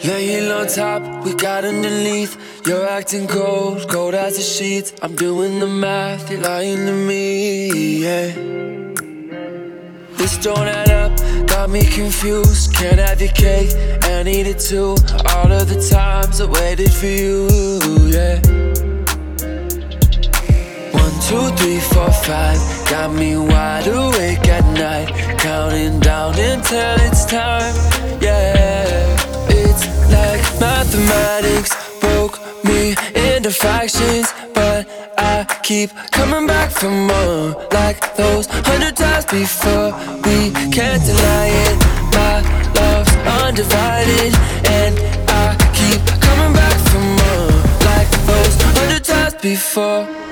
Laying on top, we got underneath. You're acting cold, cold as the sheets. I'm doing the math, you're lying to me, yeah. This don't add up, got me confused. Can't have your cake, and eat it too. All of the times I waited for you, yeah. 1, 2, 3, 4, 5. Got me wide awake at night, counting down until it's time, yeah. It's like mathematics broke me into fractions, but I keep coming back for more. Like those 100 times before, we can't deny it. My love's undivided, and I keep coming back for more. Like those 100 times before.